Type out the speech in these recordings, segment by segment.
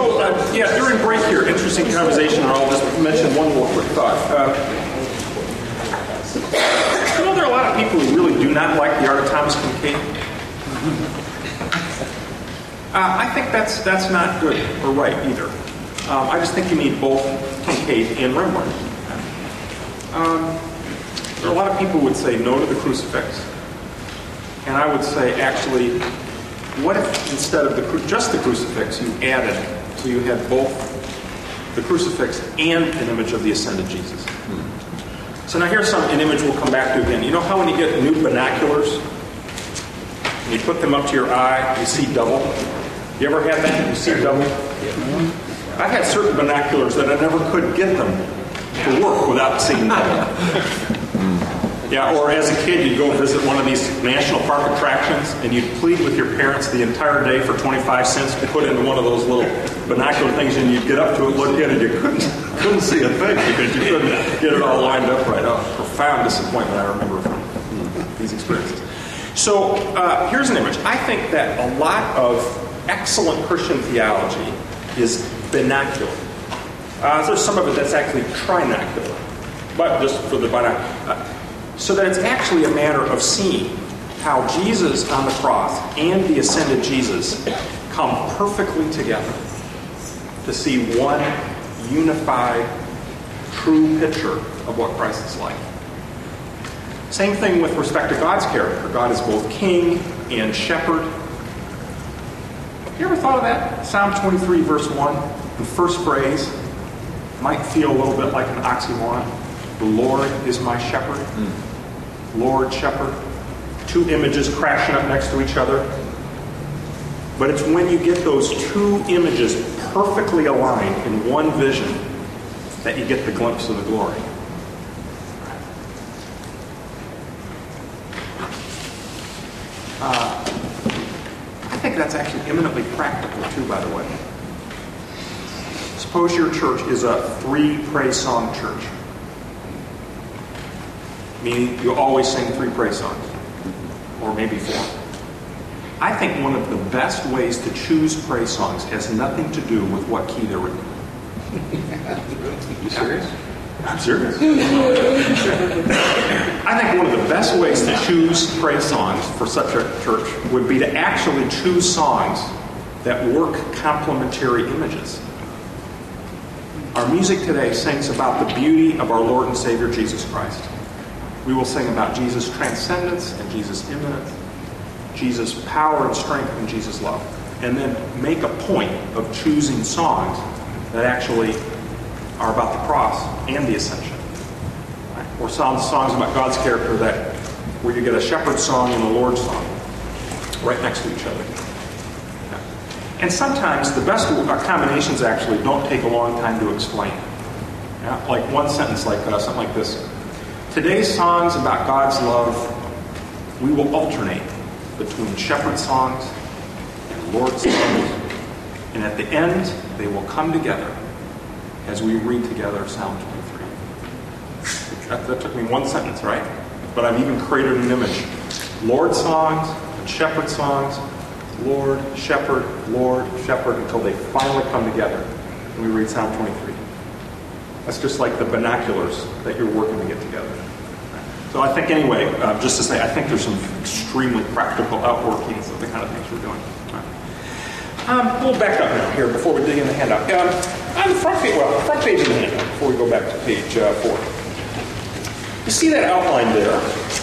So, during break here, interesting conversation, and I'll just mention one more quick thought. There are a lot of people who really do not like the art of Thomas Kinkade. I think that's not good or right either. I just think you need both Kinkade and Rembrandt. There are a lot of people who would say no to the crucifix, and I would say, actually, what if instead of just the crucifix, you added, so you had both the crucifix and an image of the ascended Jesus? So now here's an image we'll come back to again. You know how when you get new binoculars, and you put them up to your eye, you see double? You ever had that? You see double? I had certain binoculars that I never could get them to work without seeing double. Yeah, or as a kid, you'd go visit one of these national park attractions, and you'd plead with your parents the entire day for 25 cents to put into one of those little binocular things, and you'd get up to it, look at it, and you couldn't see a thing because you couldn't get it all lined up right. Profound disappointment, I remember from these experiences. So here's an image. I think that a lot of excellent Christian theology is binocular. There's some of it that's actually trinocular, but just for the binocular. So that it's actually a matter of seeing how Jesus on the cross and the ascended Jesus come perfectly together to see one unified, true picture of what Christ is like. Same thing with respect to God's character. God is both king and shepherd. You ever thought of that? Psalm 23, verse 1, the first phrase might feel a little bit like an oxymoron. The Lord is my shepherd. Lord, shepherd. Two images crashing up next to each other. But it's when you get those two images perfectly aligned in one vision that you get the glimpse of the glory. I think that's actually eminently practical too, by the way. Suppose your church is a 3 praise song church. Meaning you always sing 3 praise songs. Or maybe 4. I think one of the best ways to choose praise songs has nothing to do with what key they're written in. You serious? I'm serious. I think one of the best ways to choose praise songs for such a church would be to actually choose songs that work complementary images. Our music today sings about the beauty of our Lord and Savior Jesus Christ. We will sing about Jesus' transcendence and Jesus' immanence, Jesus' power and strength and Jesus' love. And then make a point of choosing songs that actually are about the cross and the ascension. Right? Or songs about God's character where you get a shepherd song and a Lord's song right next to each other. Yeah. And sometimes the best combinations actually don't take a long time to explain. Yeah? Like one sentence like something like this. Today's songs about God's love, we will alternate between shepherd songs and Lord's songs. And at the end, they will come together as we read together Psalm 23. That took me one sentence, right? But I've even created an image. Lord songs and shepherd songs, Lord, shepherd, until they finally come together and we read Psalm 23. That's just like the binoculars that you're working to get together. So I think anyway, just to say, I think there's some extremely practical outworkings of the kind of things we're doing. We'll back up now here before we dig in the handout. On the front page of the handout, before we go back to page 4. You see that outline there?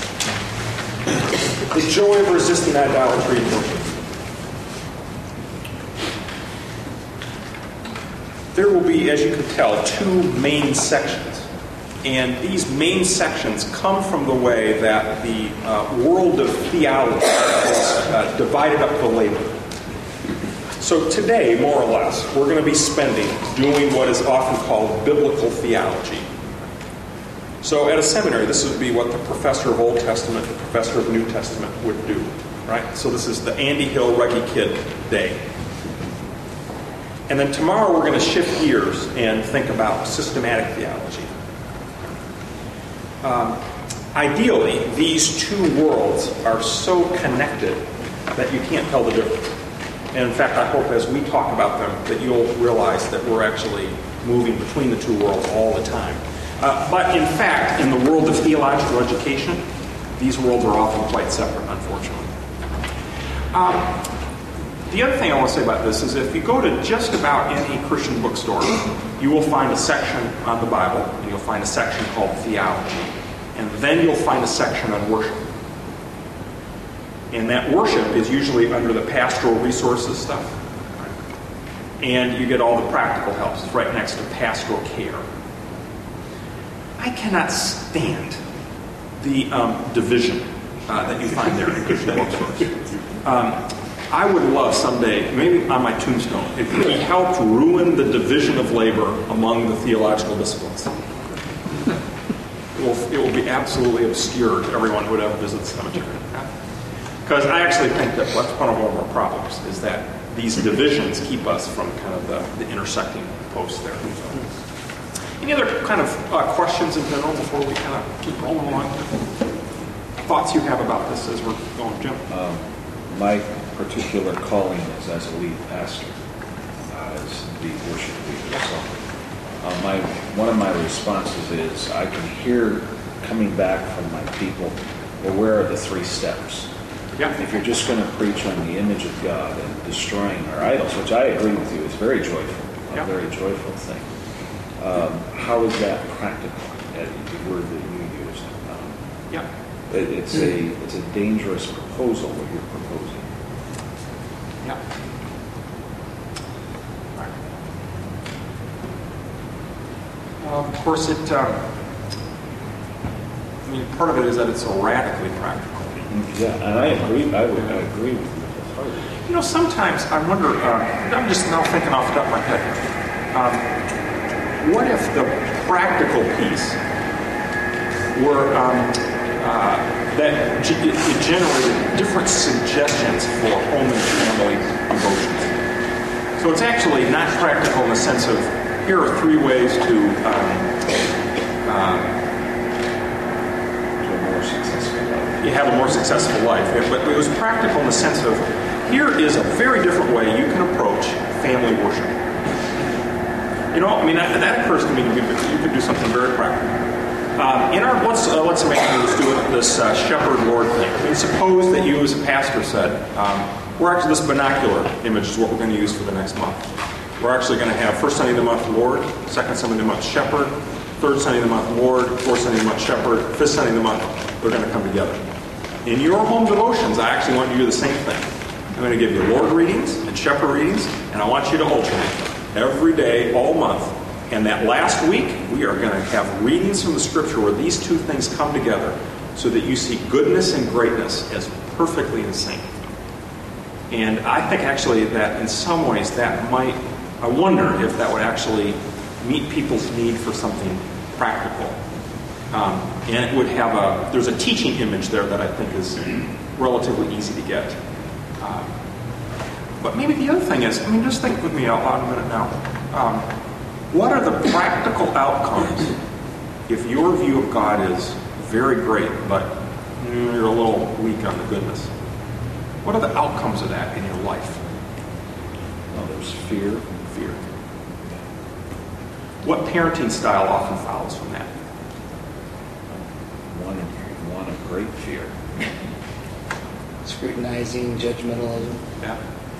The joy of resisting idolatry and worship. There will be, as you can tell, 2 main sections. And these main sections come from the way that the world of theology is divided up the labor. So today, more or less, we're going to be spending doing what is often called biblical theology. So at a seminary, this would be what the professor of Old Testament, the professor of New Testament would do. Right? So this is the Andy Hill Reggie Kidd day. And then tomorrow we're going to shift gears and think about systematic theology. Ideally, these 2 worlds are so connected that you can't tell the difference. And in fact, I hope as we talk about them that you'll realize that we're actually moving between the two worlds all the time. But in fact, in the world of theological education, these worlds are often quite separate, unfortunately. The other thing I want to say about this is if you go to just about any Christian bookstore, you will find a section on the Bible, and you'll find a section called theology, and then you'll find a section on worship. And that worship is usually under the pastoral resources stuff. And you get all the practical helps. It's right next to pastoral care. I cannot stand the division that you find there in Christian bookstores. I would love someday, maybe on my tombstone, if we helped ruin the division of labor among the theological disciplines. It will be absolutely obscure to everyone who would ever visit the cemetery. Because I actually think that that's one of our problems, is that these divisions keep us from kind of the intersecting posts there. Any other kind of questions in general before we kind of keep rolling along? Thoughts you have about this as we're going, Jim? My particular calling is as a lead pastor, as the worship leader. So, one of my responses is I can hear coming back from my people, well, where are the 3 steps? Yeah. If you're just going to preach on the image of God and destroying our idols, which I agree with you, is very joyful, a very joyful thing. How is that practical? The word that you used. It's a dangerous proposal what you're proposing. Yeah. Of course, part of it is that it's so radically practical. Yeah, and I agree. I agree with you. You know, sometimes I wonder. I'm just now thinking off the top of my head. What if the practical piece were that it generated different suggestions for home and family devotions? So it's actually not practical in the sense of here are 3 ways to have a more successful life. But it was practical in the sense of here is a very different way you can approach family worship. You know, that occurs to me you could do something very practical. Let's do this shepherd Lord thing. Suppose that you as a pastor said, this binocular image is what we're going to use for the next month. We're actually going to have first Sunday of the month Lord, second Sunday of the month shepherd, third Sunday of the month Lord, fourth Sunday of the month shepherd, fifth Sunday of the month they're going to come together. In your home devotions, I actually want you to do the same thing. I'm going to give you Lord readings and shepherd readings, and I want you to alternate every day, all month. And that last week, we are going to have readings from the Scripture where these 2 things come together so that you see goodness and greatness as perfectly the same. And I think actually that in some ways I wonder if that would actually meet people's need for something practical. And it would have there's a teaching image there that I think is relatively easy to get. But maybe the other thing is, just think with me out loud a minute now. What are the practical outcomes if your view of God is very great, but you're a little weak on the goodness? What are the outcomes of that in your life? Well, there's fear. Fear. What parenting style often follows from that? One of great fear. Scrutinizing, judgmentalism. Yeah.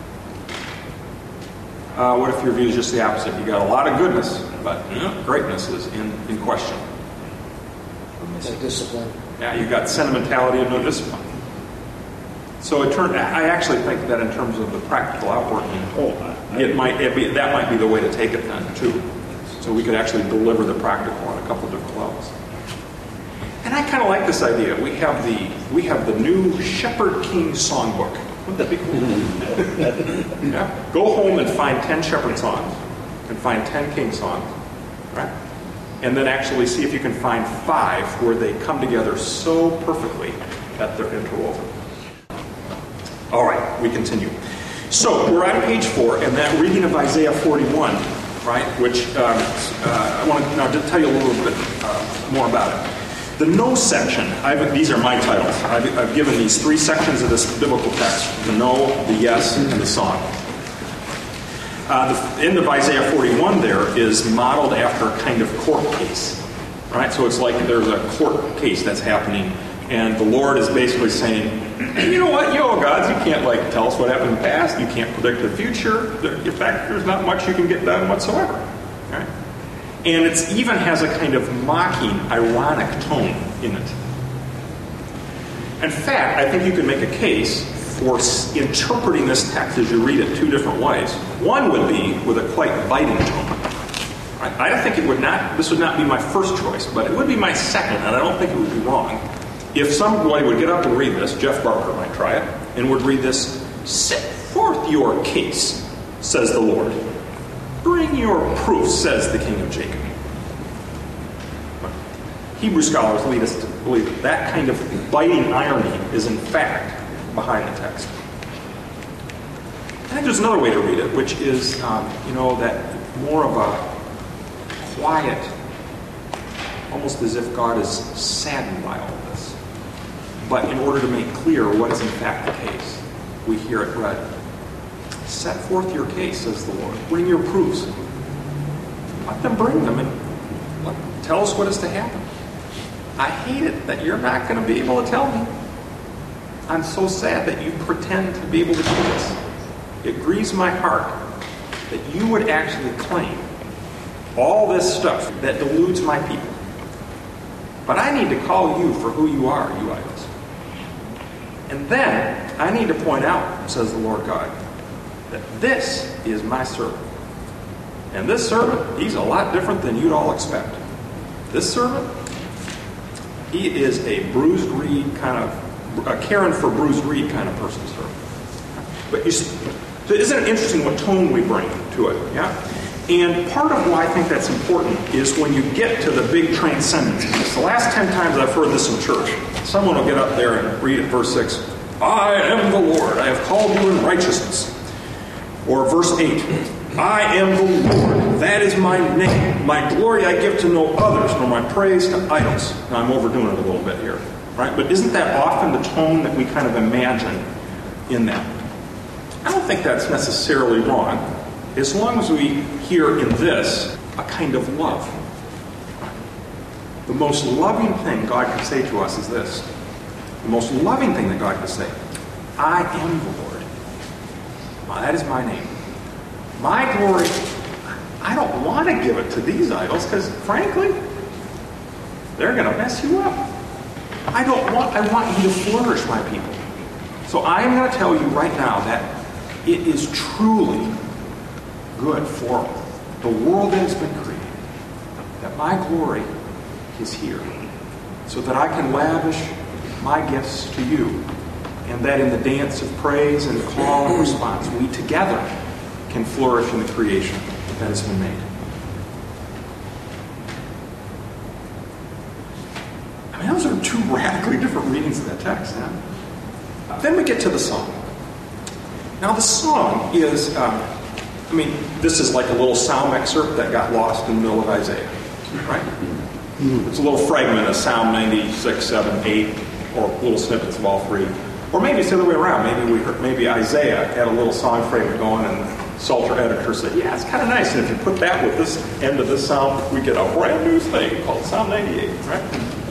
What if your view is just the opposite? You got a lot of goodness, but greatness is in question. No discipline. Yeah, you got sentimentality and no discipline. So I actually think that in terms of the practical outworking, that might be the way to take it then too. So we could actually deliver the practical on a couple of different levels. And I kind of like this idea. We have the new Shepherd King Songbook. Wouldn't that be cool? Yeah. Go home and find 10 shepherd songs and find 10 king songs, right? And then actually see if you can find 5 where they come together so perfectly that they're interwoven. All right, we continue. So we're on page 4, and that reading of Isaiah 41, right? Which I want to now just tell you a little bit more about it. The no section, these are my titles. I've given these 3 sections of this biblical text: the no, the yes, and the song. The end of Isaiah 41 there is modeled after a kind of court case, right? So it's like there's a court case that's happening, and the Lord is basically saying, hey, you know what, gods, you can't tell us what happened in the past. You can't predict the future. In fact, there's not much you can get done whatsoever, right? And it even has a kind of mocking, ironic tone in it. In fact, I think you could make a case for interpreting this text as you read it two different ways. One would be with a quite biting tone. Right? I don't think this would not be my first choice, but it would be my second, and I don't think it would be wrong. If somebody would get up and read this, Jeff Barker might try it, and would read this, set forth your case, says the Lord. Bring your proof, says the King of Jacob. Hebrew scholars lead us to believe that kind of biting irony is in fact behind the text. I think there's another way to read it, which is, that more of a quiet, almost as if God is saddened by all of this. But in order to make clear what is in fact the case, we hear it read. Set forth your case, says the Lord. Bring your proofs. Let them bring them and tell us what is to happen. I hate it that you're not going to be able to tell me. I'm so sad that you pretend to be able to do this. It grieves my heart that you would actually claim all this stuff that deludes my people. But I need to call you for who you are, you idols. And then I need to point out, says the Lord God, that this is my servant. And this servant, he's a lot different than you'd all expect. This servant, he is a bruised reed a caring for bruised reed kind of person, sir. But so isn't it interesting what tone we bring to it? Yeah. And part of why I think that's important is when you get to the big transcendence. The last 10 times I've heard this in church, someone will get up there and read it, verse 6. I am the Lord. I have called you in righteousness. Or verse 8. I am the Lord. That is my name. My glory I give to no others, nor my praise to idols. Now I'm overdoing it a little bit here. Right? But isn't that often the tone that we kind of imagine in that? I don't think that's necessarily wrong, as long as we hear in this a kind of love. The most loving thing God can say to us is this. The most loving thing that God can say, I am the Lord. Now, that is my name. My glory, I don't want to give it to these idols because, frankly, they're going to mess you up. I want you to flourish, my people. So I'm going to tell you right now that it is truly good for the world that has been created, that my glory is here, so that I can lavish my gifts to you, and that in the dance of praise and call and response, we together can flourish in the creation that has been made. I mean, those are two radically different readings of that text. Yeah? Then we get to the song. Now, the song is, this is like a little psalm excerpt that got lost in the middle of Isaiah, right? It's a little fragment of Psalm 96, 7, 8, or little snippets of all three. Or maybe it's the other way around. Maybe Isaiah had a little song fragment going, and the Psalter editor said, yeah, it's kind of nice. And if you put that with this end of this psalm, we get a brand new thing called Psalm 98, right?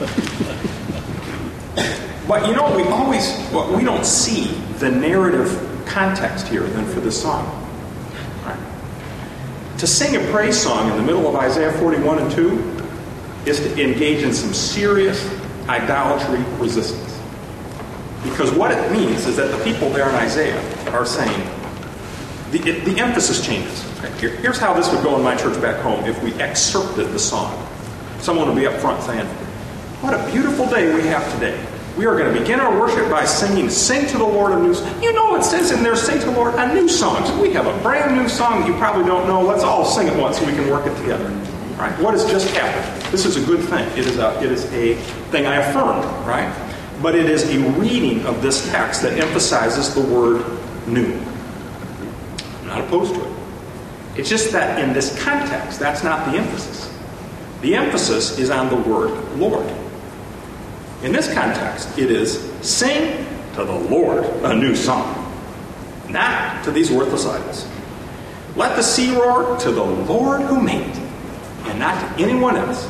But we don't see the narrative context here than for this song. Right? To sing a praise song in the middle of Isaiah 41 and 2 is to engage in some serious idolatry resistance. Because what it means is that the people there in Isaiah are saying, the emphasis changes. Okay? Here's how this would go in my church back home if we excerpted the song. Someone would be up front saying, what a beautiful day we have today. We are going to begin our worship by singing, sing to the Lord a new song. You know it says in there, sing to the Lord a new song. So we have a brand new song that you probably don't know. Let's all sing it once so we can work it together. Right? What has just happened? This is a good thing. It is a thing I affirmed, right? But it is a reading of this text that emphasizes the word new. I'm not opposed to it. It's just that in this context, that's not the emphasis. The emphasis is on the word Lord. In this context, it is sing to the Lord a new song, not to these worthless idols. Let the sea roar to the Lord who made it, and not to anyone else.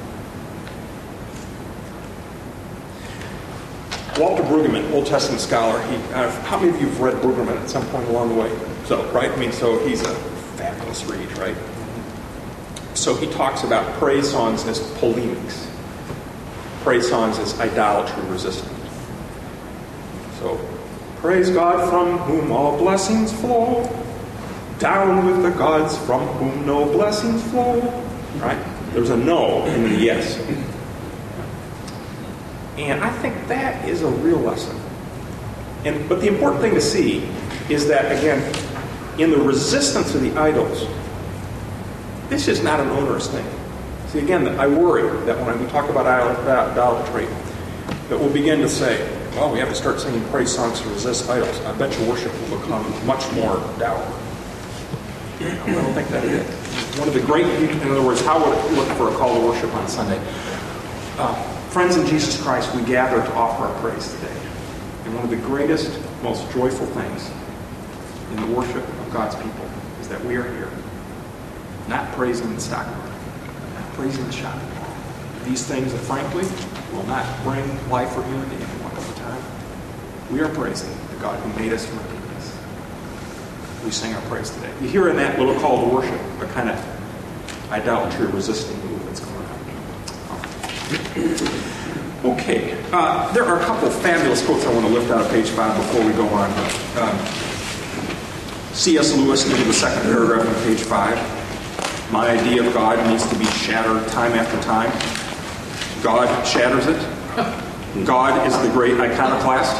Walter Brueggemann, Old Testament scholar. How many of you have read Brueggemann at some point along the way? So, right? So he's a fabulous read, right? So he talks about praise songs as polemics. Praise songs as idolatry resistant. So, praise God from whom all blessings flow. Down with the gods from whom no blessings flow. Right? There's a no in the yes. And I think that is a real lesson. But the important thing to see is that, again, in the resistance of the idols, this is not an onerous thing. See, again, I worry that when we talk about idolatry, that we'll begin to say, well, we have to start singing praise songs to resist idols. I bet your worship will become much more dour. I don't think that it is. One of the great, in other words, how would it look for a call to worship on Sunday? Friends in Jesus Christ, we gather to offer our praise today. And one of the greatest, most joyful things in the worship of God's people is that we are here, not praising the stock market, not praising the shopping mall. These things that, frankly, will not bring life or unity anyone over time. We are praising the God who made us and redeemed us. We sing our praise today. You hear in that little call to worship a kind of idolatry-resisting move that's going on. Okay, there are a couple fabulous quotes I want to lift out of page 5 before we go on. C.S. Lewis, into the second paragraph on page 5. My idea of God needs to be shattered time after time. God shatters it. God is the great iconoclast.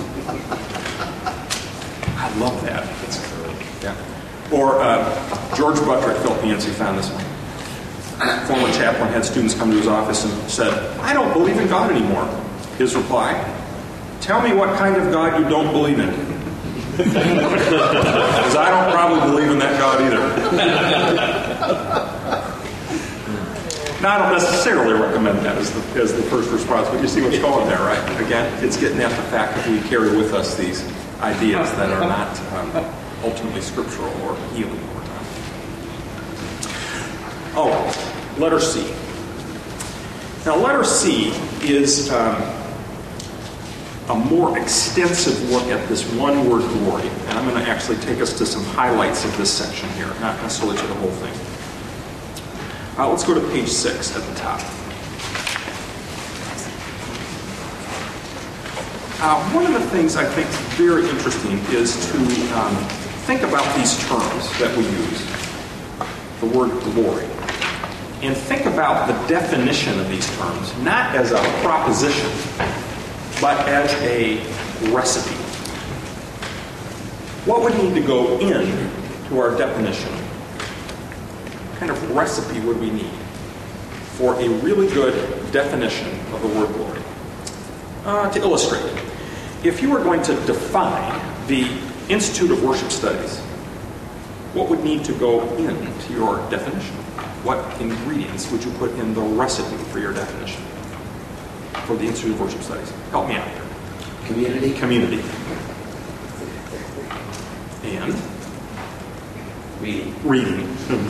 I love that. Yeah. Or George Buttrick, Philippians, he found this one. Former chaplain had students come to his office and said, I don't believe in God anymore. His reply, tell me what kind of God you don't believe in. Because I don't probably believe in that God either. Now, I don't necessarily recommend that as the first response, but you see what's going there, right? Again, it's getting at the fact that we carry with us these ideas that are not ultimately scriptural or healing over time. Oh, letter C. Now, letter C is a more extensive look at this one word glory. And I'm going to actually take us to some highlights of this section here, not necessarily to the whole thing. Let's go to page 6 at the top. One of the things I think is very interesting is to think about these terms that we use, the word glory, and think about the definition of these terms, not as a proposition, but as a recipe. What would need to go into our definition? What kind of recipe would we need for a really good definition of the word glory? To illustrate, if you were going to define the Institute of Worship Studies, what would need to go into your definition? What ingredients would you put in the recipe for your definition for the Institute of Worship Studies? Help me out here. Community. Community. And? Reading.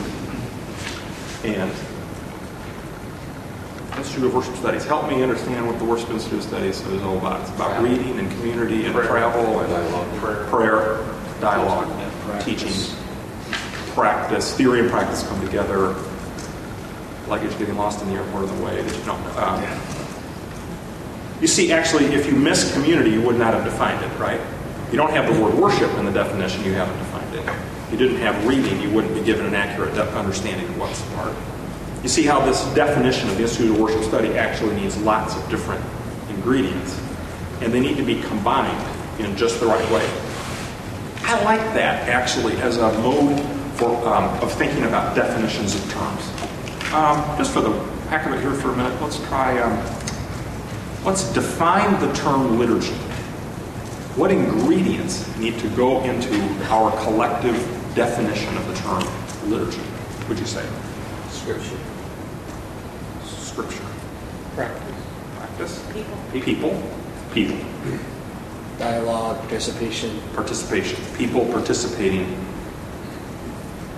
And? Institute of Worship Studies. Help me understand what the Worship Institute of Studies is all about. It's about reading and community and travel and prayer, dialogue, teaching, practice. Theory and practice come together. Luggage getting lost in the airport on the way. You see, actually, if you miss community, you would not have defined it, right? You don't have the word worship in the definition, you haven't defined it. If you didn't have reading, you wouldn't be given an accurate understanding of what's part. You see how this definition of the Institute of Worship Study actually needs lots of different ingredients, and they need to be combined in just the right way. I like that, actually, as a mode of thinking about definitions of terms. Just for the heck of it here for a minute, let's try, let's define the term liturgy. What ingredients need to go into our collective definition of the term liturgy, would you say? Scripture. Scripture. Practice. People. People. Dialogue, participation. Participation. People participating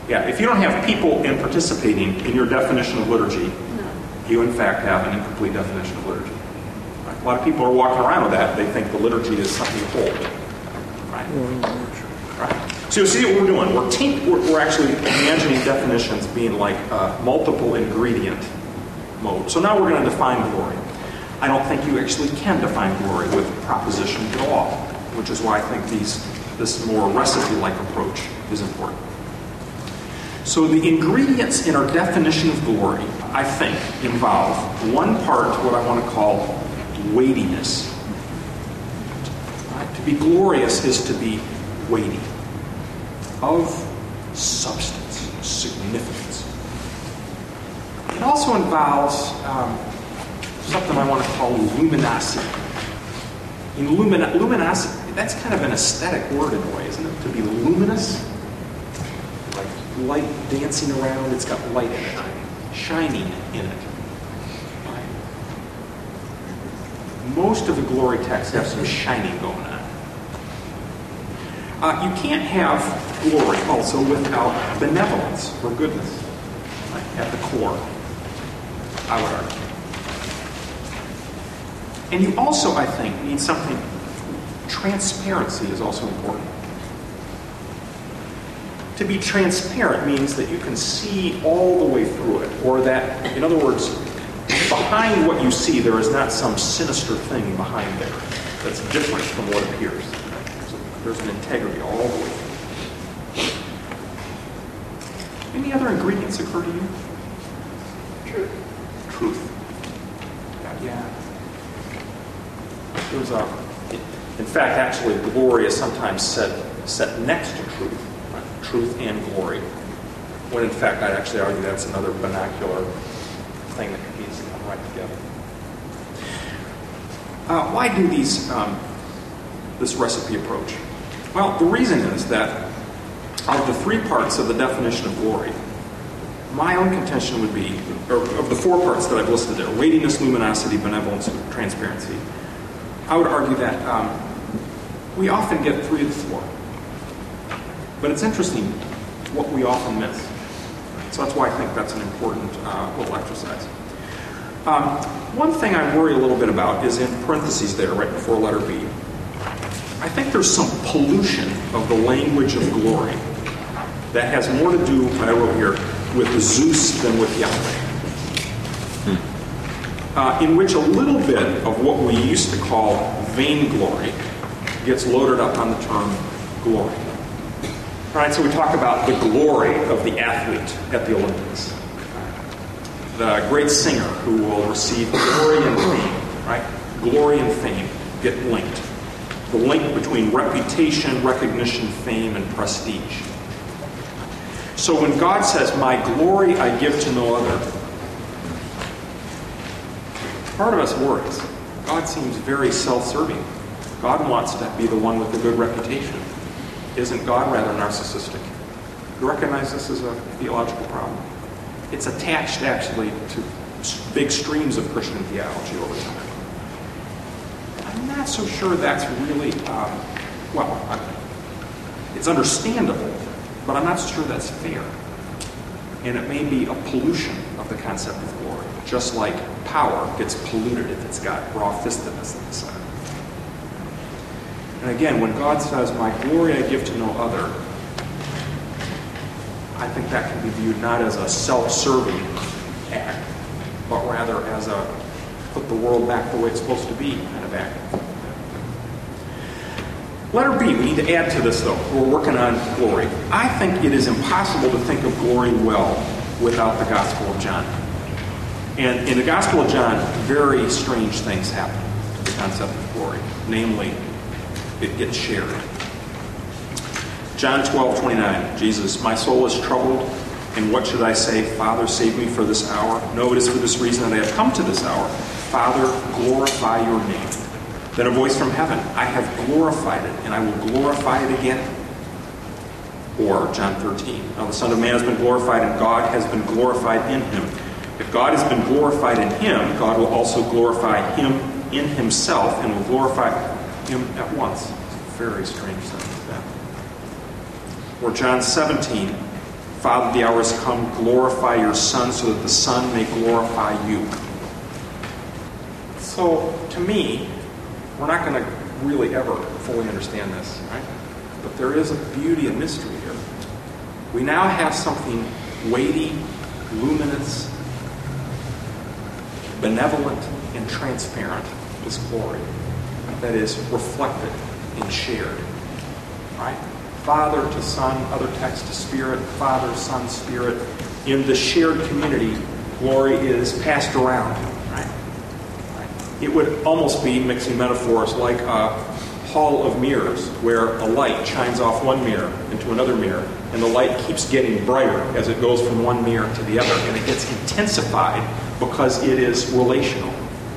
Yeah, if you don't have people in participating in your definition of liturgy, you in fact have an incomplete definition of liturgy. Right? A lot of people are walking around with that. They think the liturgy is something to hold. Right? Right. So you see what we're doing. We're actually imagining definitions being like multiple ingredient mode. So now we're going to define glory. I don't think you actually can define glory with proposition at all, which is why I think this more recipe-like approach is important. So the ingredients in our definition of glory, I think, involve one part, what I want to call weightiness. Right? To be glorious is to be weighty, of substance, significance. It also involves something I want to call luminosity. Luminosity, that's kind of an aesthetic word in a way, isn't it? To be luminous, like light dancing around, it's got light in it, shining in it. Right? Most of the glory texts have some shining going on. You can't have glory also without benevolence or goodness, right, at the core, I would argue. And you also, I think, need something. Transparency is also important. To be transparent means that you can see all the way through it, or that, in other words, behind what you see, there is not some sinister thing behind there that's different from what appears. So there's an integrity all the way through. Any other ingredients occur to you? Truth. Yeah. There's in fact, actually, glory is sometimes set next to truth. Right? Truth and glory. When in fact, I'd actually argue that's another binocular thing that needs to come right together. Why do this recipe approach? Well, the reason is that of the three parts of the definition of glory, my own contention would be, or of the four parts that I've listed there, weightiness, luminosity, benevolence, and transparency, I would argue that we often get 3 of the 4. But it's interesting what we often miss. So that's why I think that's an important little exercise. One thing I worry a little bit about is in parentheses there, right before letter B. I think there's some pollution of the language of glory that has more to do, what I wrote here, with Zeus than with Yahweh. In which a little bit of what we used to call vainglory gets loaded up on the term glory. All right, so we talk about the glory of the athlete at the Olympics. The great singer who will receive glory and fame, right? Glory and fame get linked. The link between reputation, recognition, fame, and prestige. So when God says, "My glory I give to no other," part of us worries. God seems very self-serving. God wants to be the one with the good reputation. Isn't God rather narcissistic? You recognize this as a theological problem? It's attached, actually, to big streams of Christian theology over time. I'm not so sure that's really, it's understandable, but I'm not sure that's fair. And it may be a pollution of the concept of glory, just like power gets polluted if it's got raw-fistedness in the center. And again, when God says, "My glory I give to no other," I think that can be viewed not as a self-serving act, but rather as a put the world back the way it's supposed to be kind of act. Letter B, we need to add to this, though. We're working on glory. I think it is impossible to think of glory well without the Gospel of John. And in the Gospel of John, very strange things happen to the concept of glory. Namely, it gets shared. John 12:29, Jesus, "My soul is troubled, and what should I say? Father, save me for this hour. No, it is for this reason that I have come to this hour. Father, glorify your name." Then a voice from heaven, "I have glorified it, and I will glorify it again." Or John 13, "Now the Son of Man has been glorified, and God has been glorified in him. If God has been glorified in him, God will also glorify him in himself, and will glorify him at once." It's a very strange sentence, that. Or John 17, Father, the hour has come, glorify your Son so that the Son may glorify you. So, to me, we're not going to really ever fully understand this, right? But there is a beauty and mystery here. We now have something weighty, luminous, benevolent, and transparent, this glory, that is reflected and shared, right? Father to Son, other text to Spirit, Father, Son, Spirit. In the shared community, glory is passed around, right? It would almost be, mixing metaphors, like a hall of mirrors where a light shines off one mirror into another mirror, and the light keeps getting brighter as it goes from one mirror to the other, and it gets intensified because it is relational.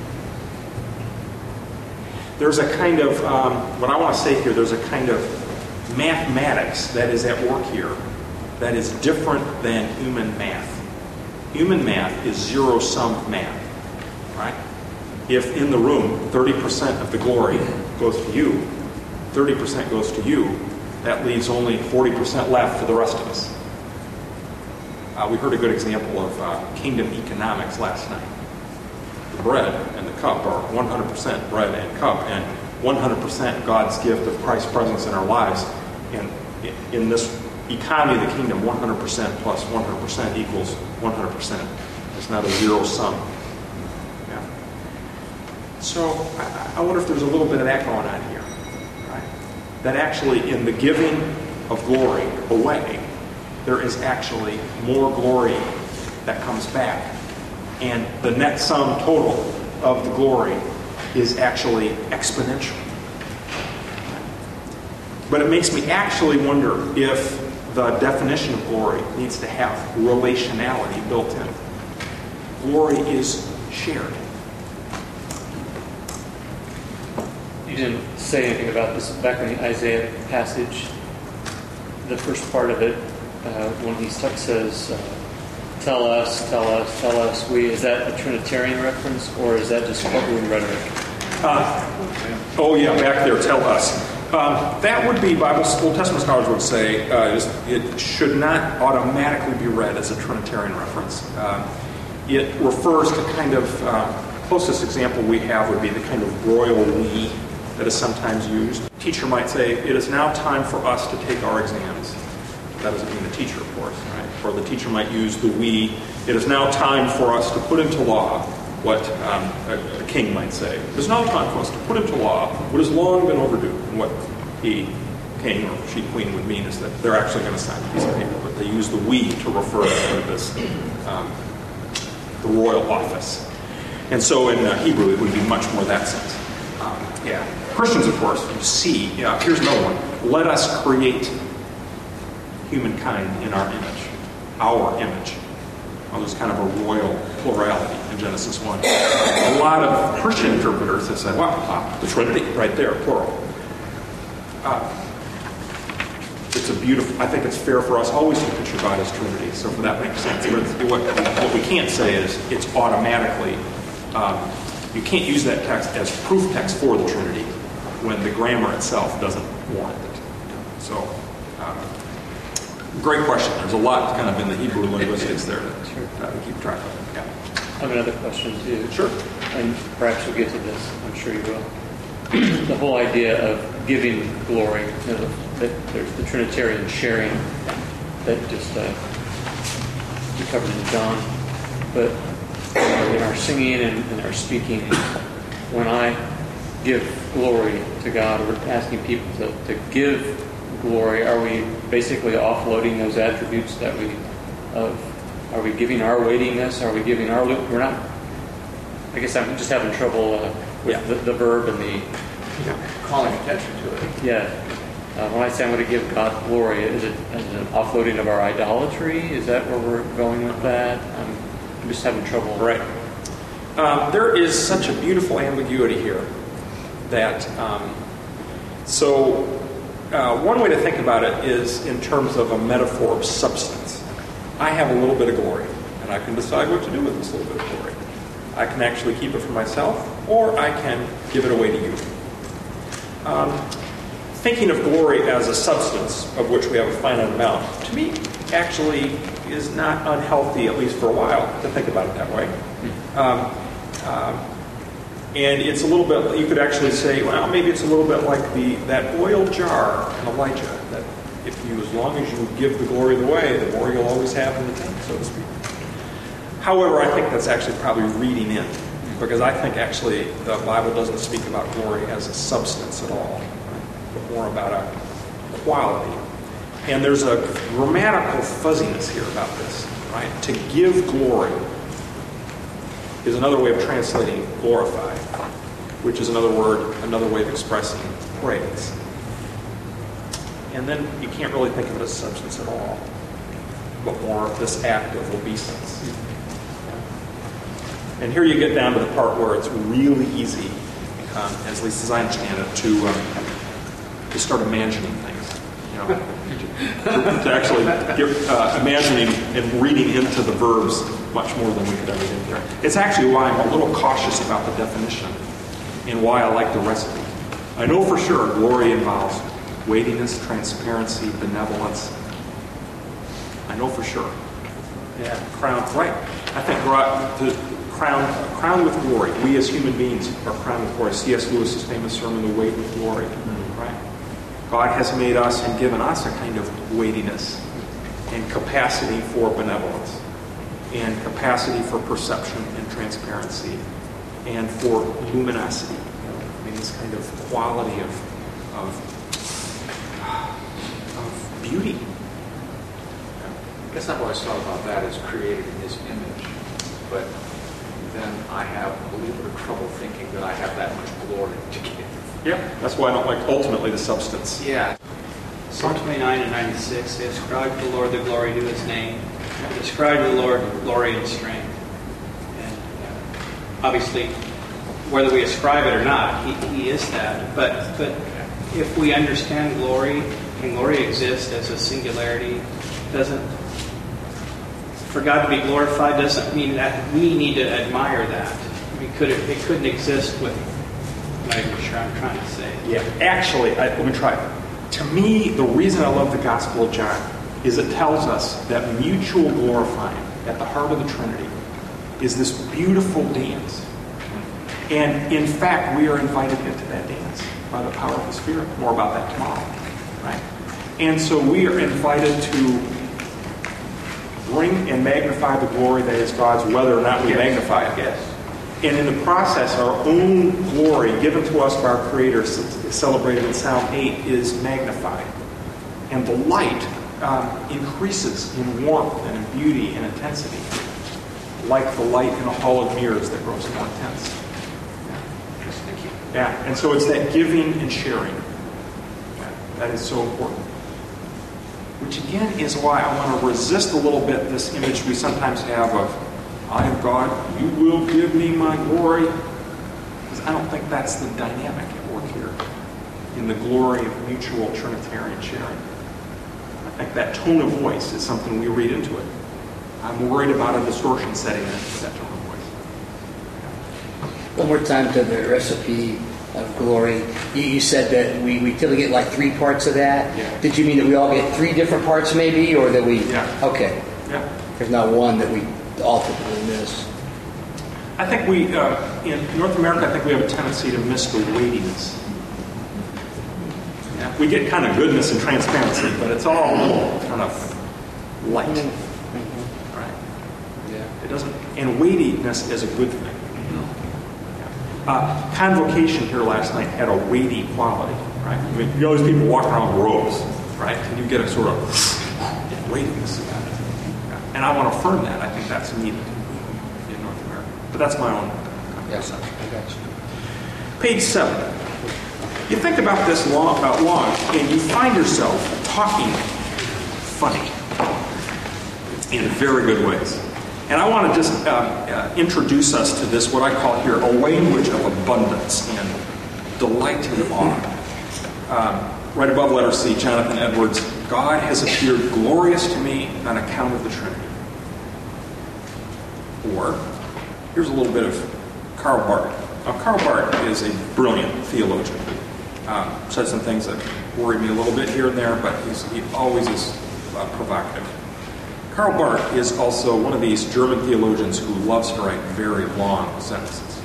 There's a kind of, what I want to say here, there's a kind of mathematics that is at work here that is different than human math. Human math is zero-sum math, right? If in the room 30% of the glory goes to you, 30% goes to you, that leaves only 40% left for the rest of us. We heard a good example of kingdom economics last night. The bread and the cup are 100% bread and cup, and 100% God's gift of Christ's presence in our lives. And in this economy of the kingdom, 100% plus 100% equals 100%. It's not a zero-sum. Yeah. So I wonder if there's a little bit of that going on here, right? That actually in the giving of glory away, there is actually more glory that comes back. And the net sum total of the glory is actually exponential. But it makes me actually wonder if the definition of glory needs to have relationality built in. Glory is shared. You didn't say anything about this back in the Isaiah passage. The first part of it, when he says, tell us, we, is that a Trinitarian reference, or is that just courtroom rhetoric? Oh yeah, back there, tell us. That would be, Old Testament scholars would say, it should not automatically be read as a Trinitarian reference. It refers to kind of, closest example we have would be the kind of royal we that is sometimes used. A teacher might say, it is now time for us to take our exams. That doesn't mean the teacher, of course, right? Or the teacher might use the we. It is now time for us to put into law what a king might say. It is now time for us to put into law what has long been overdue. And what he, king or she, queen, would mean is that they're actually going to sign a piece of paper, but they use the we to refer to this, the royal office. And so in Hebrew, it would be much more that sense. Christians, of course, you see, here's another one. Let us create humankind in our image, our image. Well, there's kind of a royal plurality in Genesis 1. A lot of Christian interpreters have said, wow, the Trinity, right there, plural. It's a beautiful, I think it's fair for us always to picture God as Trinity, so for that makes sense. But what we can't say is it's automatically, you can't use that text as proof text for the Trinity when the grammar itself doesn't warrant it. So, great question. There's a lot kind of in the Hebrew linguistics there to keep track of. Yeah. I have another question too. Sure. And perhaps we'll get to this. I'm sure you will. The whole idea of giving glory, that there's the Trinitarian sharing that just we covered in John. But in our singing and in our speaking, when I give glory to God, or asking people to give glory, are we basically offloading those attributes that are we giving our weightiness? Are we giving our, we're not, I guess I'm just having trouble with the verb and the calling attention to it. Yeah. When I say I'm going to give God glory, is it an offloading of our idolatry? Is that where we're going with that? I'm just having trouble. Right. There is such a beautiful ambiguity here that, one way to think about it is in terms of a metaphor of substance. I have a little bit of glory, and I can decide what to do with this little bit of glory. I can actually keep it for myself, or I can give it away to you. Thinking of glory as a substance of which we have a finite amount, to me, actually is not unhealthy, at least for a while, to think about it that way. And it's a little bit, you could actually say, well, maybe it's a little bit like that oil jar in Elijah, that if you, as long as you give the glory of the way, the more you'll always have in the tank, so to speak. However, I think that's actually probably reading in, because I think actually the Bible doesn't speak about glory as a substance at all, right? But more about a quality. And there's a grammatical fuzziness here about this, right? To give glory is another way of translating glorify, which is another way of expressing praise. And then you can't really think of it as substance at all, but more of this act of obeisance. And here you get down to the part where it's really easy, at least as I understand it, to start imagining things. To actually imagining and reading into the verbs much more than we could ever do there. It's actually why I'm a little cautious about the definition and why I like the recipe. I know for sure glory involves weightiness, transparency, benevolence. I know for sure. Yeah, crowned, right. I think crowned with glory. We as human beings are crowned with glory. C.S. Lewis's famous sermon, The Weight with Glory. Right? God has made us and given us a kind of weightiness and capacity for benevolence and capacity for perception and transparency and for luminosity. I mean, this kind of quality of beauty. I guess I've always thought about that as created in His image, but then I have a little bit of trouble thinking that I have that much glory to give. Yeah, that's why I don't like ultimately the substance. Yeah. Psalm 29 and 96, they ascribe to the Lord the glory to His name. They ascribe to the Lord glory and strength. And obviously, whether we ascribe it or not, He is that. But if we understand glory, and glory exists as a singularity, for God to be glorified doesn't mean that we need to admire that. It couldn't exist with. I'm not even sure I'm trying to say. Yeah, actually, let me try. To me, the reason I love the Gospel of John is it tells us that mutual glorifying at the heart of the Trinity is this beautiful dance. And in fact, we are invited into that dance by the power of the Spirit. More about that tomorrow. Right? And so we are invited to bring and magnify the glory that is God's, whether or not we magnify it. Yes. And in the process, our own glory given to us by our Creator, celebrated in Psalm 8, is magnified. And the light increases in warmth and in beauty and intensity, like the light in a hall of mirrors that grows more intense. Thank you. Yeah, and so it's that giving and sharing that is so important. Which again is why I want to resist a little bit this image we sometimes have of, I am God, you will give me my glory. Because I don't think that's the dynamic at work here in the glory of mutual Trinitarian sharing. I think that tone of voice is something we read into it. I'm worried about a distortion setting in that tone of voice. One more time to the recipe of glory. You said that we typically get like 3 parts of that. Yeah. Did you mean that we all get 3 different parts maybe? Or that we... Yeah. Okay. Yeah. There's not one that we all typically miss. I think we, in North America, I think we have a tendency to miss the weightiness. Yeah. We get kind of goodness and transparency, but it's all a little kind of light. Mm-hmm. Right? Yeah. It doesn't, and weightiness is a good thing. Convocation here last night had a weighty quality, right? I mean, you know, these people walk around with robes, right? And you get a sort of weightiness about it. Yeah. And I want to affirm that. I think that's needed in North America. But that's my own perception. I got you. Page 7. You think about this long, and you find yourself talking funny in very good ways. And I want to just introduce us to this, what I call here, a language of abundance and delight and awe. Right above letter C, Jonathan Edwards, God has appeared glorious to me on account of the Trinity. Or, here's a little bit of Karl Barth. Now, Karl Barth is a brilliant theologian. Said some things that worry me a little bit here and there, but he always is provocative. Karl Barth is also one of these German theologians who loves to write very long sentences.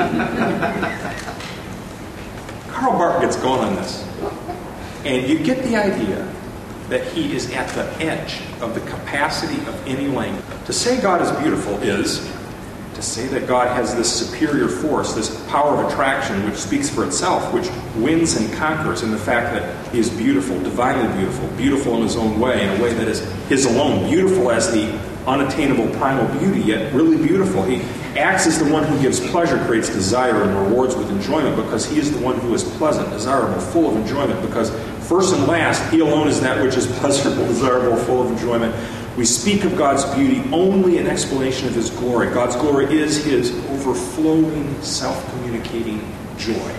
Karl Barth gets going on this. And you get the idea that he is at the edge of the capacity of any language. To say God is beautiful is to say that God has this superior force, this power of attraction which speaks for itself, which wins and conquers in the fact that he is beautiful, divinely beautiful, beautiful in his own way, in a way that is his alone, beautiful as the unattainable primal beauty, yet really beautiful. He acts as the one who gives pleasure, creates desire, and rewards with enjoyment, because he is the one who is pleasant, desirable, full of enjoyment, because first and last, he alone is that which is pleasurable, desirable, full of enjoyment. We speak of God's beauty only in explanation of his glory. God's glory is his overflowing, self-communicating joy.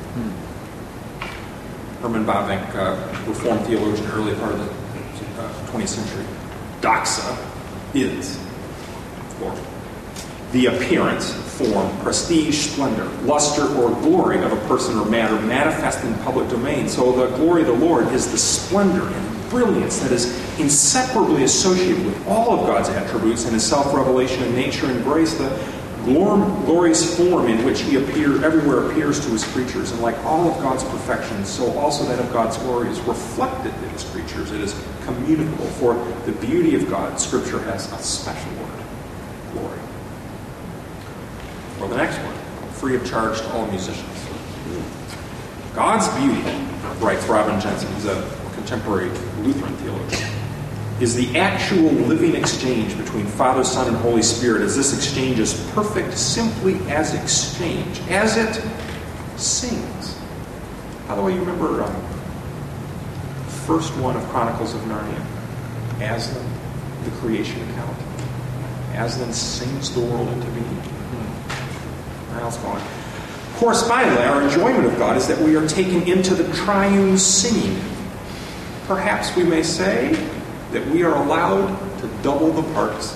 Herman Bavinck, Reformed theologian, early part of the 20th century. Doxa is, or the appearance, form, prestige, splendor, luster, or glory of a person or matter manifest in public domain. So the glory of the Lord is the splendor and brilliance that is inseparably associated with all of God's attributes and his self-revelation and nature and grace. The glorious form in which he everywhere appears to his creatures. And like all of God's perfections, so also that of God's glory is reflected in his creatures. It is communicable. For the beauty of God, Scripture has a special word, glory. Or the next one, free of charge to all musicians. God's beauty, writes Robin Jensen, who's a contemporary Lutheran theologian, is the actual living exchange between Father, Son, and Holy Spirit, as this exchange is perfect simply as exchange, as it sings. By the way, you remember the first one of Chronicles of Narnia? Aslan, the creation account. Aslan sings the world into being. How's it going? Correspondingly, our enjoyment of God is that we are taken into the triune singing. Perhaps we may say that we are allowed to double the parts.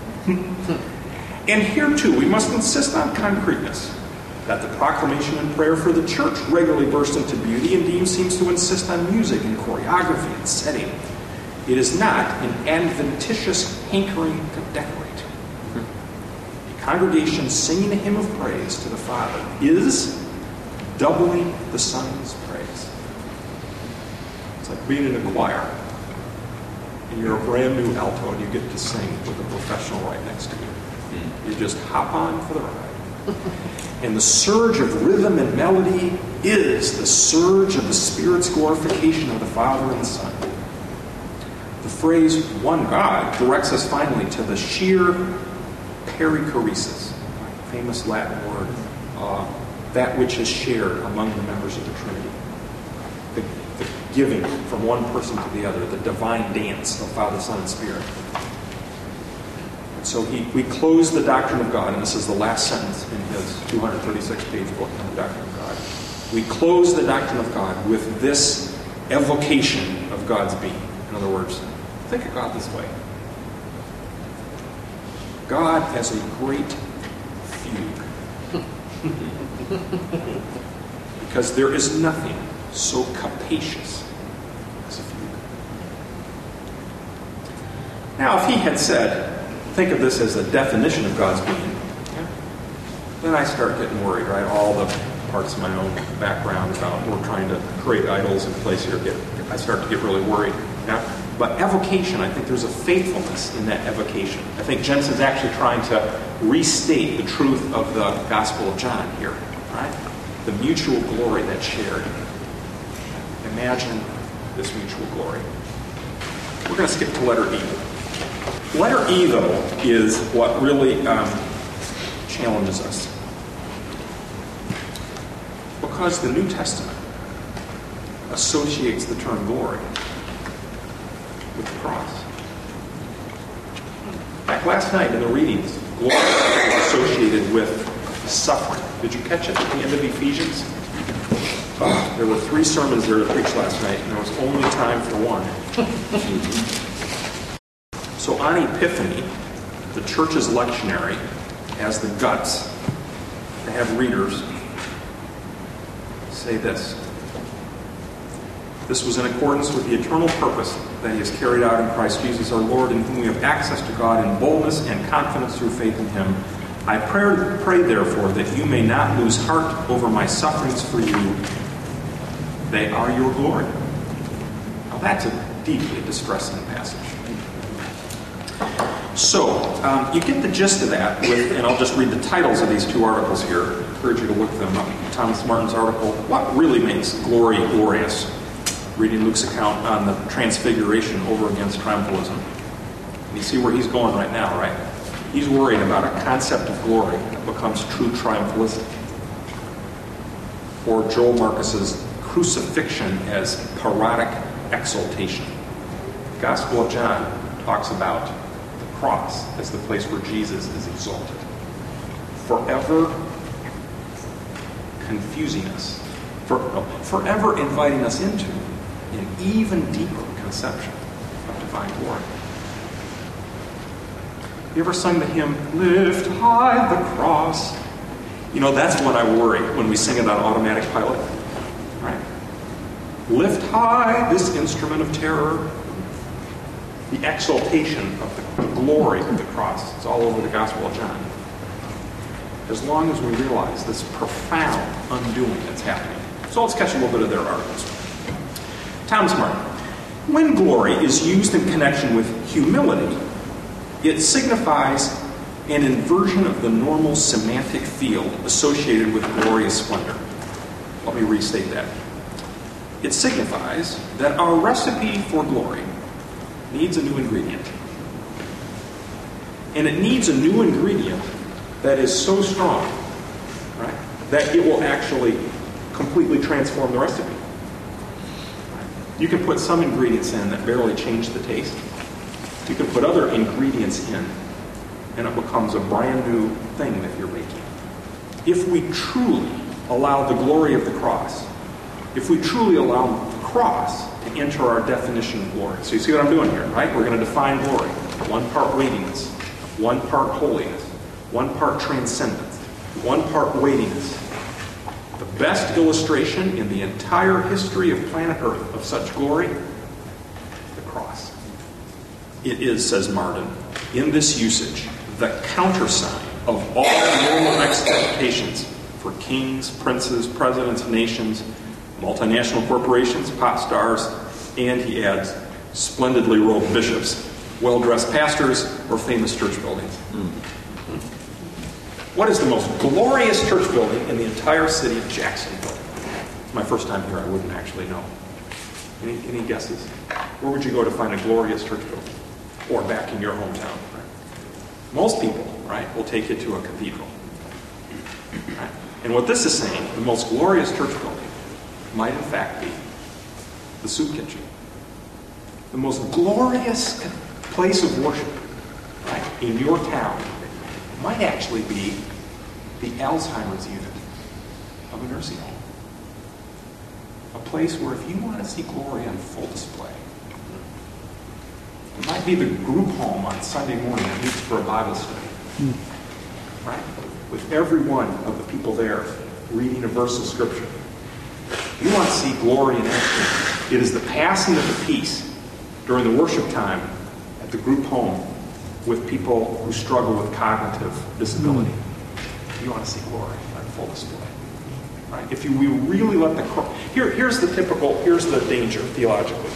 And here too, we must insist on concreteness, that the proclamation and prayer for the church regularly burst into beauty, indeed seems to insist on music and choreography and setting. It is not an adventitious hankering to decorate. A congregation singing a hymn of praise to the Father is doubling the Son's praise. It's like being in a choir. And you're a brand new alto and you get to sing with a professional right next to you. You just hop on for the ride. And the surge of rhythm and melody is the surge of the Spirit's glorification of the Father and the Son. The phrase, one God, directs us finally to the sheer perichoresis, famous Latin word, that which is shared among the members of the Trinity. The giving from one person to the other, the divine dance of Father, Son, and Spirit. And so we close the doctrine of God, and this is the last sentence in his 236-page book on the doctrine of God. We close the doctrine of God with this evocation of God's being. In other words, think of God this way. God has a great fugue. Because there is nothing so capacious as a fugue. Now, if he had said, think of this as the definition of God's being, then I start getting worried, right? All the parts of my own background about we're trying to create idols in place here, I start to get really worried. Yeah? But evocation, I think there's a faithfulness in that evocation. I think Jensen's actually trying to restate the truth of the Gospel of John here, right? The mutual glory that's shared. Imagine this mutual glory. We're going to skip to letter E. Letter E, though, is what really challenges us. Because the New Testament associates the term glory with the cross. Back last night in the readings, glory was associated with suffering. Did you catch it at the end of Ephesians? There were 3 sermons there to preach last night, and there was only time for one. So on Epiphany, the church's lectionary has the guts to have readers say this. This was in accordance with the eternal purpose that he has carried out in Christ Jesus our Lord, in whom we have access to God in boldness and confidence through faith in him. I pray therefore that you may not lose heart over my sufferings for you. They are your glory. Now that's a deeply distressing passage. So, you get the gist of that, and I'll just read the titles of these two articles here. I encourage you to look them up. Thomas Martin's article, What Really Makes Glory Glorious? Reading Luke's account on the transfiguration over against triumphalism. And you see where he's going right now, right? He's worried about a concept of glory that becomes true triumphalism. Or Joel Marcus's crucifixion as parodic exaltation. The Gospel of John talks about the cross as the place where Jesus is exalted, forever confusing us, forever inviting us into an even deeper conception of divine glory. You ever sung the hymn, Lift High the Cross? You know, that's when I worry when we sing it on automatic pilot. Right? Lift high this instrument of terror. The exaltation of the glory of the cross. It's all over the Gospel of John. As long as we realize this profound undoing that's happening. So let's catch a little bit of their articles. Thomas Martin. When glory is used in connection with humility, it signifies an inversion of the normal semantic field associated with glorious splendor. Let me restate that. It signifies that our recipe for glory needs a new ingredient. And it needs a new ingredient that is so strong, right, that it will actually completely transform the recipe. You can put some ingredients in that barely change the taste. You can put other ingredients in, and it becomes a brand new thing that you're making. If we truly allow the glory of the cross, if we truly allow the cross to enter our definition of glory. So you see what I'm doing here, right? We're going to define glory. One part weightiness, one part holiness, one part transcendence, one part weightiness. The best illustration in the entire history of planet Earth of such glory, the cross. It is, says Martin, in this usage, the countersign of all normal expectations for kings, princes, presidents, nations, multinational corporations, pop stars, and, he adds, splendidly robed bishops, well-dressed pastors, or famous church buildings. What is the most glorious church building in the entire city of Jacksonville? It's my first time here. I wouldn't actually know. Any guesses? Where would you go to find a glorious church building? Or back in your hometown? Right? Most people, right, will take you to a cathedral. Right? And what this is saying, the most glorious church building might in fact be the soup kitchen. The most glorious place of worship, right, in your town might actually be the Alzheimer's unit of a nursing home. A place where if you want to see glory on full display, it might be the group home on Sunday morning that meets for a Bible study. Right? With every one of the people there reading a verse of Scripture. You want to see glory in action. It is the passing of the peace during the worship time at the group home with people who struggle with cognitive disability. You want to see glory on full display. Right? If we really let the cross... Here's the danger theologically.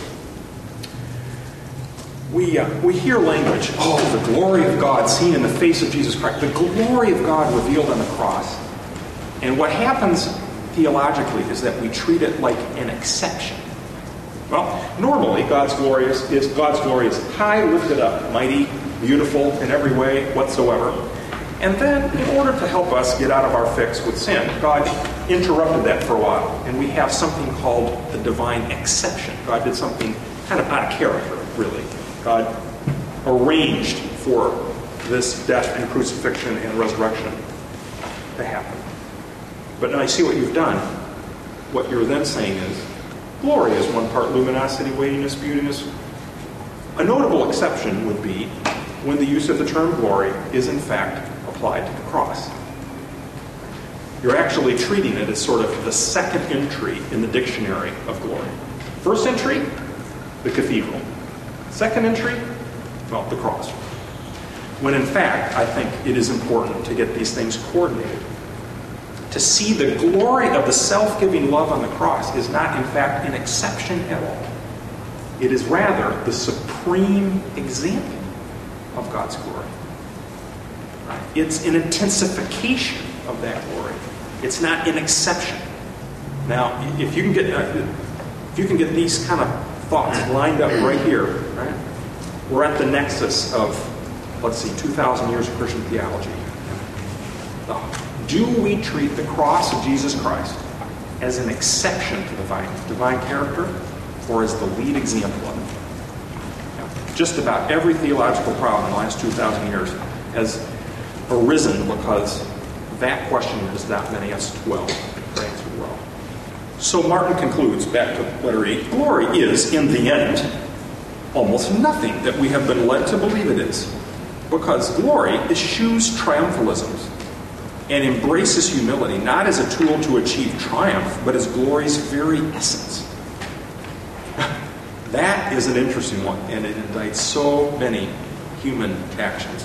We hear language, the glory of God seen in the face of Jesus Christ. The glory of God revealed on the cross. And what happens theologically is that we treat it like an exception. Well, normally God's glory is high, lifted up, mighty, beautiful in every way whatsoever. And then, in order to help us get out of our fix with sin, God interrupted that for a while. And we have something called the divine exception. God did something kind of out of character, really. God arranged for this death and crucifixion and resurrection to happen. But now you see what you've done. What you're then saying is, glory is one part luminosity, weightiness, beautiness. A notable exception would be when the use of the term glory is in fact applied to the cross. You're actually treating it as sort of the second entry in the dictionary of glory. First entry, the cathedral. Second entry, well, the cross. When in fact, I think it is important to get these things coordinated. To see the glory of the self-giving love on the cross is not in fact an exception at all. It is rather the supreme example of God's glory. It's an intensification of that glory. It's not an exception. Now, if you can get these kind of thoughts lined up right here, right? We're at the nexus of, let's see, 2,000 years of Christian theology. Do we treat the cross of Jesus Christ as an exception to divine character, or as the lead example of it? Just about every theological problem in the last 2,000 years has arisen because that question has not been answered well. So Martin concludes, back to letter E, glory is, in the end, almost nothing that we have been led to believe it is, because glory eschews triumphalisms and embraces humility, not as a tool to achieve triumph, but as glory's very essence. That is an interesting one, and it indicts so many human actions.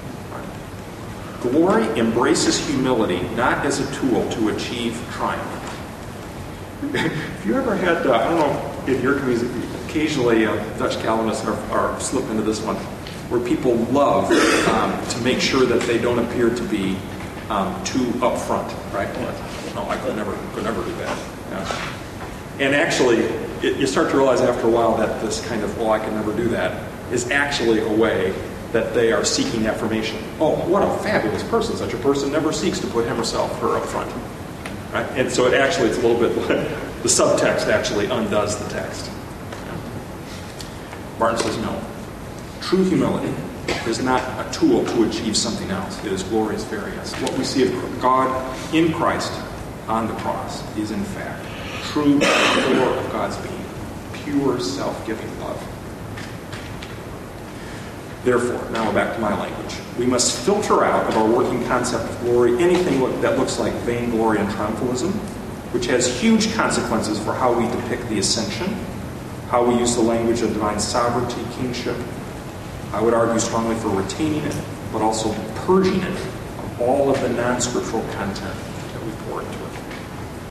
Glory embraces humility, not as a tool to achieve triumph. Have you ever had, I don't know, in your community, occasionally Dutch Calvinists are slip into this one, where people love to make sure that they don't appear to be too upfront, right? No, I could never do that. Yeah. And actually, you start to realize after a while that this kind of, well, I can never do that, is actually a way that they are seeking affirmation. Oh, what a fabulous person. Such a person never seeks to put him or her up front. Right? And so it's a little bit, the subtext actually undoes the text. Martin says no. True humility is not a tool to achieve something else. It is glorious variance. What we see of God in Christ on the cross is in fact true core of God's being, pure self-giving love. Therefore, now we're back to my language. We must filter out of our working concept of glory anything that looks like vainglory and triumphalism, which has huge consequences for how we depict the ascension, how we use the language of divine sovereignty, kingship. I would argue strongly for retaining it, but also purging it of all of the non-scriptural content that we pour into it.